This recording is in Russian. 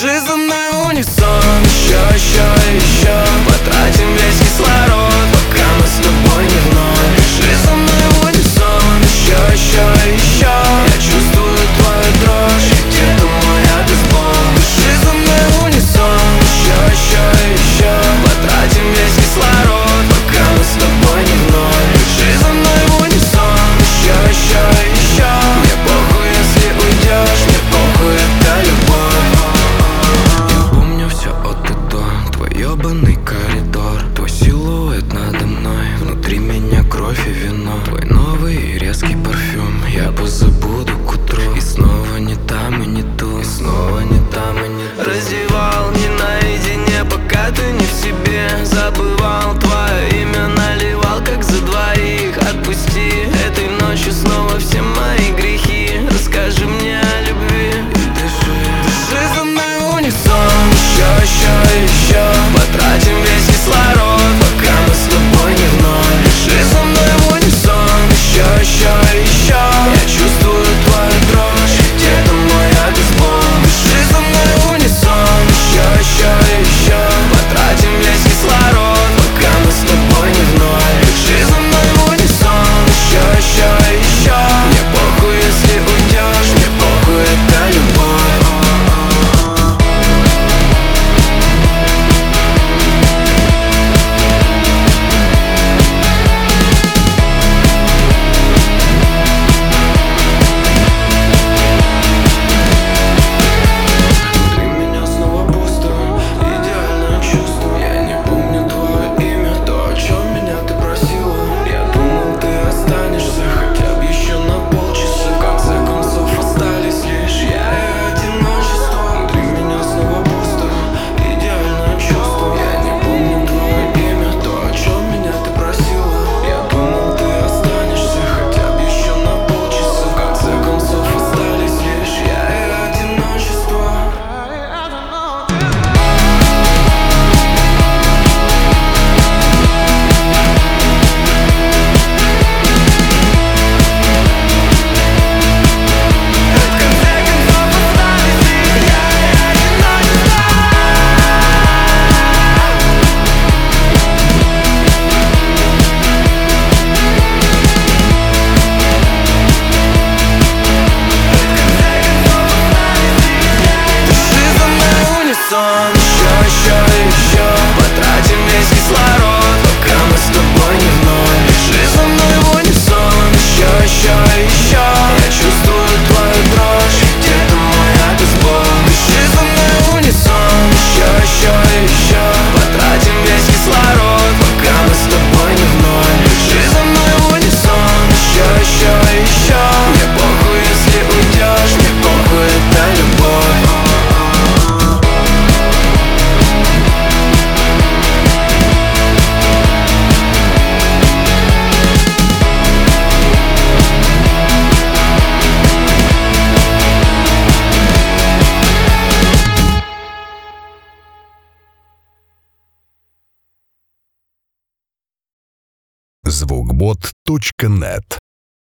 Жизнь на унисон, еще потратим весь кислород, пока мы с тобой не вновь. Жизнь на унисон, еще я чувствую твою дрожь, и где-то мой адрес-бомб. Жизнь на унисон, еще потратим весь кислород, пока мы с тобой не вновь. Жизнь на унисон, еще мне похуй, если уйдешь, мне похуй, это любовь. Я помню все от и до, твой ебаный коридор, твой силуэт надо мной, внутри меня кровь и вино, твой новый резкий парфюм я позабуду к утру. И снова не там и не ту, и снова не там и не ту. Раздевал не наедине, пока ты не в себе. Забывал твое имя, наливал как за двоих. Отпусти, этой ночью снова все мои грехи. Расскажи мне о любви и дыши. Жизнь на унисон, еще потратим весь кислород, пока мы с тобой не вновь. Жизнь на унисон, еще я чувствую твою дрожь, и где-то мой адрес-бомб. Жизнь на унисон, еще потратим весь кислород, пока мы с тобой не вновь. Жизнь на унисон, еще мне похуй, если уйдешь, мне похуй, это любовь. Еще потратим весь кислород, пока мы с тобой не вновь. Жизнь на унисон, еще я чувствую твою дрожь, и где-то мой адрес-бомб. Жизнь на унисон, еще потратим весь кислород, пока мы с тобой не вновь. Жизнь на унисон, еще мне похуй, если уйдешь, мне похуй, это любовь. Звукбот.нет